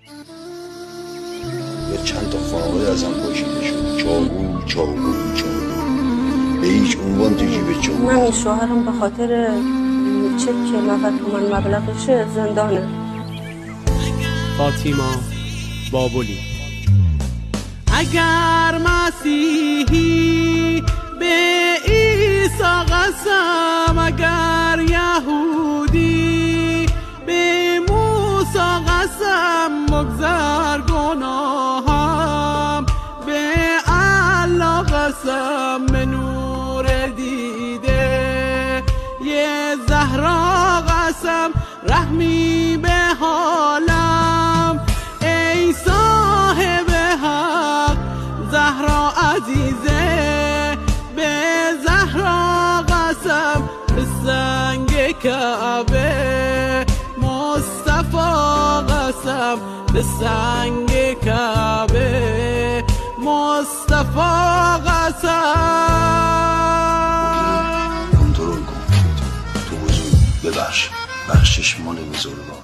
یا چند تا خانواده ازم پاشیده شد. چاقو چاقو چاقو، به هیچ عنوان تو جیب چاقو. من شوهرم به خاطر چک 90 تومن مبلغشه زندانه. فاطیما بابلی. اگر مسیحی به عیسی قسم، اگر یهودی به موسی قسم، مگذر گناهم به الله قسم، به نور دیده یه زهرا قسم، رحمی به حالم ای صاحب حق زهرا عزیزه، به زهرا قسم، به سنگ کعبه مصطفی قسم، به سنگ کعبه مصطفی قسم. کنترل کن تو بزرگ، ببخش، بخشش مال بزرگان.